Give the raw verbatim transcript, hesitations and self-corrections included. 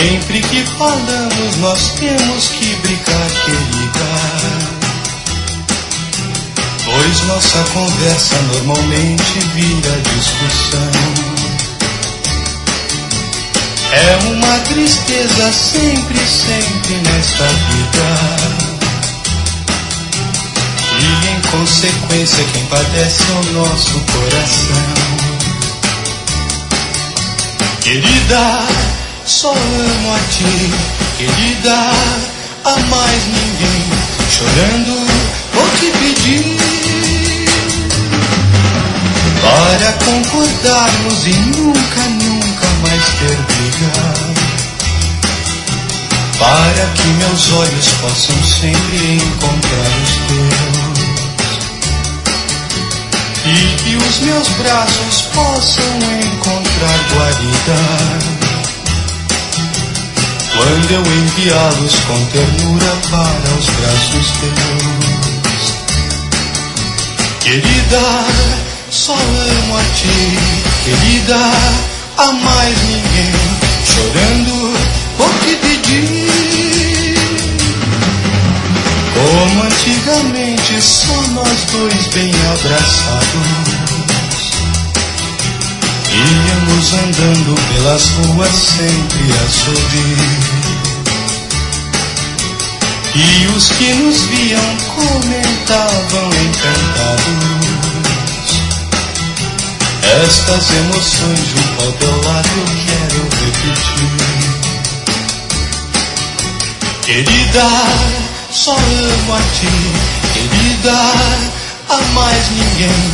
Sempre que falamos nós temos que brigar, querida, pois nossa conversa normalmente vira discussão. É uma tristeza sempre, sempre nesta vida, e em consequência quem padece é o nosso coração. Querida, só amo a ti, querida, a mais ninguém. Chorando vou te pedir para concordarmos e nunca, nunca mais ter briga, para que meus olhos possam sempre encontrar os teus e que os meus braços possam encontrar guarida quando eu enviá-los com ternura para os braços teus. Querida, só amo a ti, querida, a mais ninguém. Chorando vou te pedir, como antigamente, só nós dois bem abraçados, íamos andando pelas ruas sempre a sorrir, e os que nos viam comentavam encantados. Estas emoções junto ao teu lado eu quero repetir. Querida, só amo a ti, querida, a mais ninguém.